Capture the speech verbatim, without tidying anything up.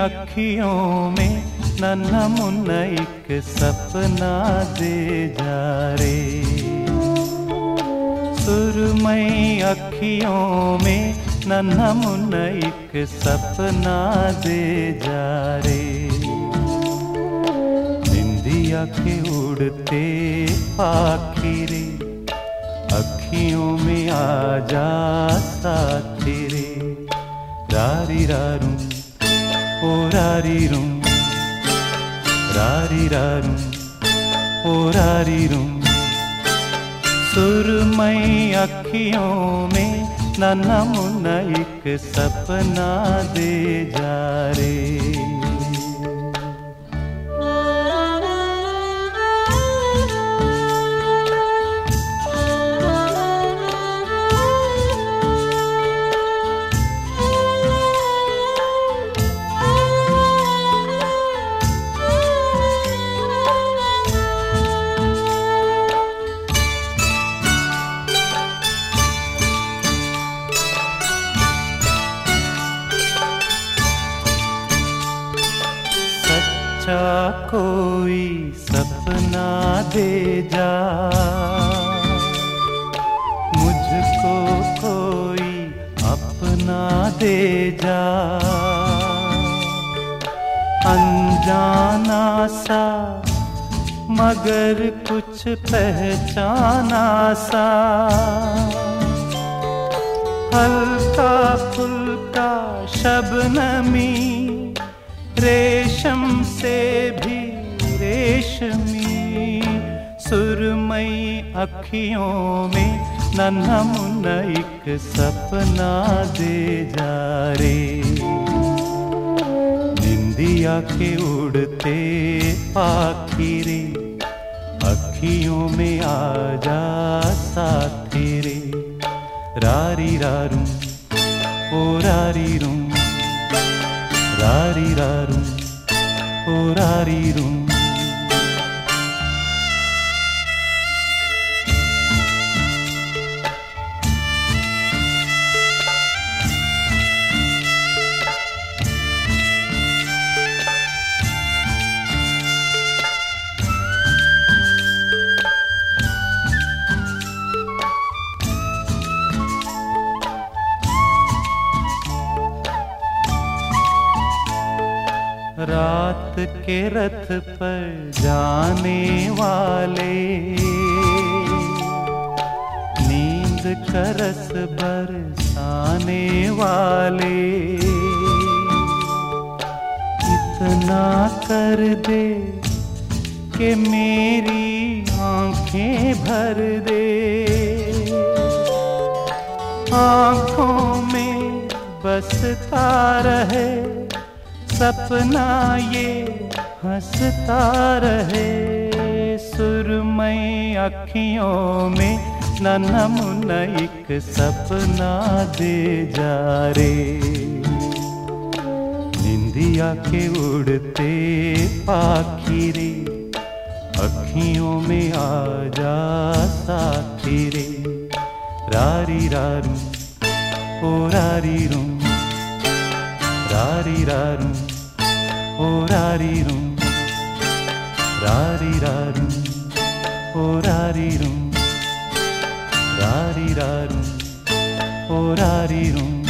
अखियों में नन्हा मुन्ना एक सपना दे जा रे। सुरमई अखियों में नन्हा मुन्ना एक सपना दे जा रे। निंदिया के उड़ते पाखी रे, अखियों में आ जा साथी रे। रारी रारूं ओ रारी रूं, रारी रारूं ओ रारी रूं। सुरमई अखियों में नन्हा मुन्ना एक सपना दे जा रे। कोई सपना दे जा, मुझको कोई अपना दे जा। अनजाना सा मगर कुछ पहचाना सा, हल्का फुल्का शबनमी रेशम से भी रेशमी। सुरमई अखियों में नन्हा मुन्ना एक सपना दे जा रे। निंदिया के उड़ते पाखी रे, अखियों में आ जा साथी रे। रारी रारूं ओ रारी रूं, रारी रारूं ओ रारी रूं। रात के रथ पर जाने वाले, नींद का रस बरसाने वाले। इतना कर दे कि मेरी आंखें भर दे, आंखों में बसता रहे सपना ये हंसता रहे। सुरमई अखियों में नन्हा मुन्ना एक सपना दे जा रे। निंदिया के उड़ते पाखी रे, अखियों में आ जा साथी रे। रारी रारूं ओ रारी रूं, रारी रारूं ओ रारी रूं, रारी रारूं ओ रारी रूं, रारी रारूं ओ रारी रूं।